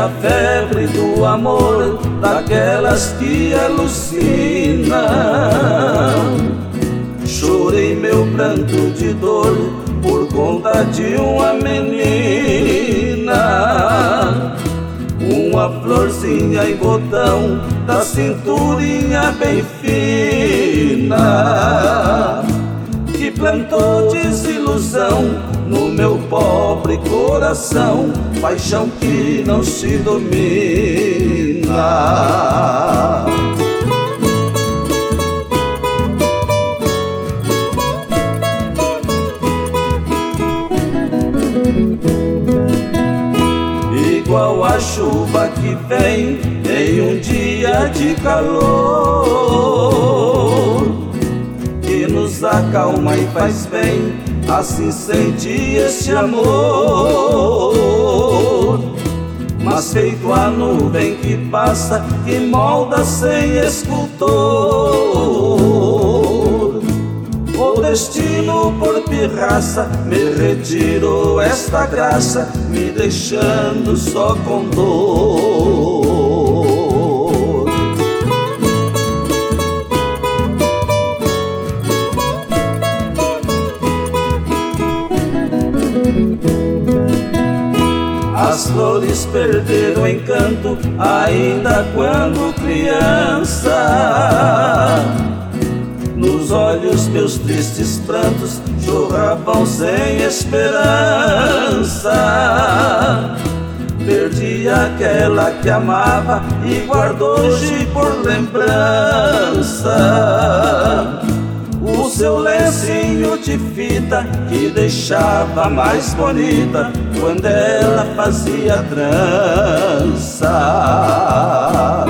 a febre do amor daquelas que alucinam. Chorei meu pranto de dor por conta de uma menina, uma florzinha em botão da cinturinha bem fina, que plantou desilusão no meu pobre coração, paixão que não se domina. Igual a chuva que vem em um dia de calor, que nos acalma e faz bem, assim senti este amor. Mas feito a nuvem que passa, que molda sem escultor, o destino por pirraça me retirou esta graça, me deixando só com dor. As flores perderam o encanto ainda quando criança. Nos olhos meus tristes prantos jorravam sem esperança. Perdi aquela que amava e guardou hoje por lembrança o seu lencinho de fita que deixava mais bonita quando ela fazia trança.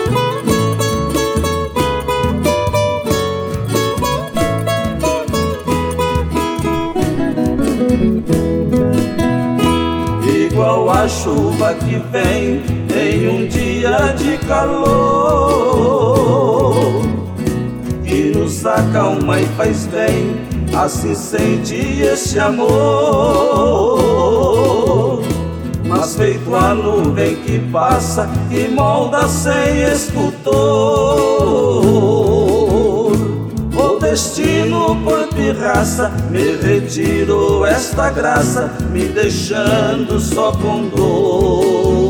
Igual a chuva que vem em um dia de calor, que nos acalma e faz bem, assim senti este amor. Mas feito a nuvem que passa, que molda sem escultor, o destino por pirraça me retirou esta graça, me deixando só com dor.